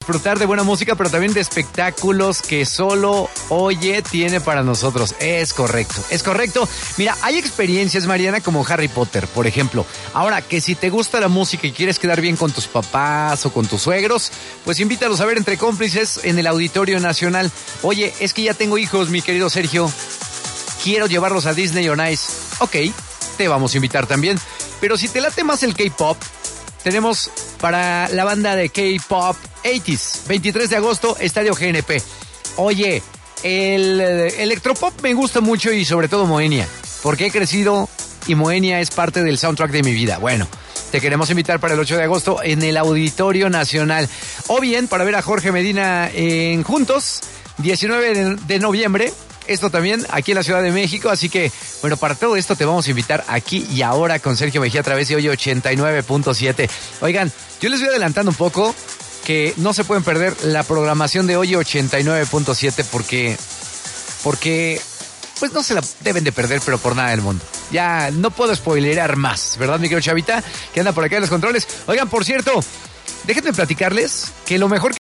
disfrutar de buena música, pero también de espectáculos que solo Oye tiene para nosotros. Es correcto, es correcto. Mira, hay experiencias, Mariana, como Harry Potter, por ejemplo. Ahora, que si te gusta la música y quieres quedar bien con tus papás o con tus suegros, pues invítalos a ver Entre Cómplices en el Auditorio Nacional. Oye, es que ya tengo hijos, mi querido Sergio. Quiero llevarlos a Disney on Ice. Ok, te vamos a invitar también. Pero si te late más el K-Pop, tenemos para la banda de K-Pop 80s, 23 de agosto, Estadio GNP. Oye, el electropop me gusta mucho y sobre todo Moenia, porque he crecido y Moenia es parte del soundtrack de mi vida. Bueno, te queremos invitar para el 8 de agosto en el Auditorio Nacional. O bien para ver a Jorge Medina en Juntos, 19 de noviembre. Esto también aquí en la Ciudad de México, así que, bueno, para todo esto te vamos a invitar aquí y ahora con Sergio Mejía a través de Oye 89.7. Oigan, yo les voy adelantando un poco que no se pueden perder la programación de Oye 89.7 porque, pues no se la deben de perder, pero por nada del mundo. Ya no puedo spoilerar más, ¿verdad, mi querido Chavita? Que anda por acá en los controles. Oigan, por cierto, déjenme platicarles que lo mejor